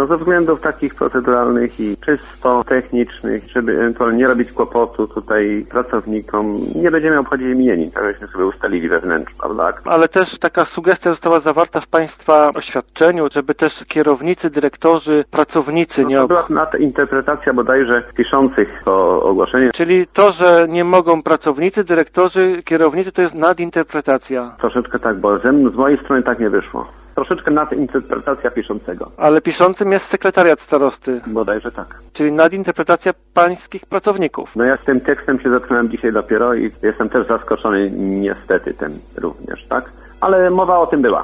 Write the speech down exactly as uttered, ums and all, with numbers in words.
No ze względów takich proceduralnych i czysto technicznych, żeby ewentualnie nie robić kłopotu tutaj pracownikom, nie będziemy obchodzić imienin, tak żeśmy sobie ustalili wewnętrznie, prawda? Ale też taka sugestia została zawarta w Państwa oświadczeniu, żeby też kierownicy, dyrektorzy, pracownicy no, nie... To była nad interpretacja bodajże piszących to ogłoszenie. Czyli to, że nie mogą pracownicy, dyrektorzy, kierownicy, to jest nadinterpretacja. Troszeczkę tak, bo ze z mojej strony tak nie wyszło. Troszeczkę nadinterpretacja piszącego. Ale piszącym jest sekretariat starosty. Bodajże tak. Czyli nadinterpretacja pańskich pracowników. No ja z tym tekstem się zetknąłem dzisiaj dopiero i jestem też zaskoczony niestety tym również, tak? Ale mowa o tym była.